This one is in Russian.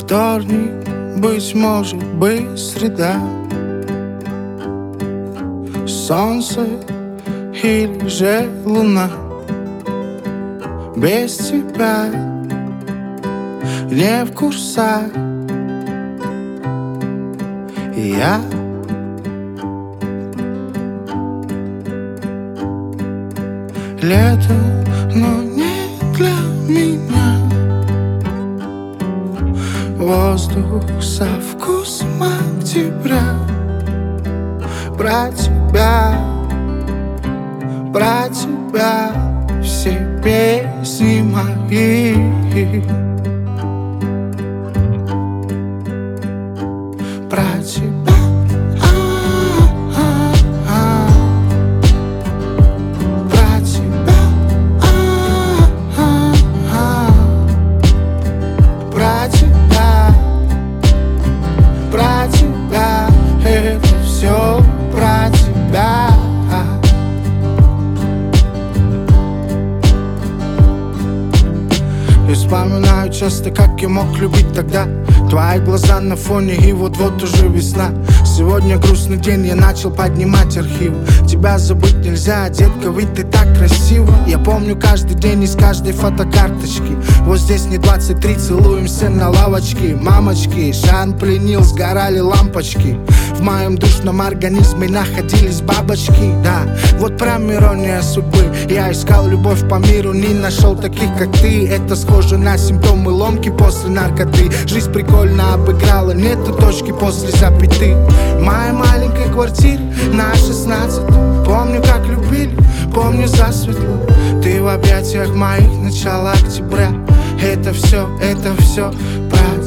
Вторник, быть может быть среда, солнце или же луна. Без тебя не в курсах. Я лето, но не для меня. Воздух со вкусом октября. Про тебя все песни мои. Про тебя про тебя про тебя это все про тебя. И вспоминаю часто, как я мог любить тогда. Твои глаза на фоне, и вот-вот уже весна. Сегодня грустный день, я начал поднимать архив. Тебя забыть нельзя, детка, ведь ты так красива. Я помню каждый день из каждой фотокарточки. Вот здесь не 23, целуемся на лавочке. Мамочки, Шан пленил, сгорали лампочки. В моем душном организме находились бабочки. Да, вот прям ирония судьбы. Я искал любовь по миру, не нашел таких, как ты. Это схоже на симптомы ломки после наркоты. Жизнь прикольно обыграла, нету точки после запяты. В моей маленькой квартире на 16. Помню, как любили, помню засветло. Ты в объятиях моих начала октября. Это все про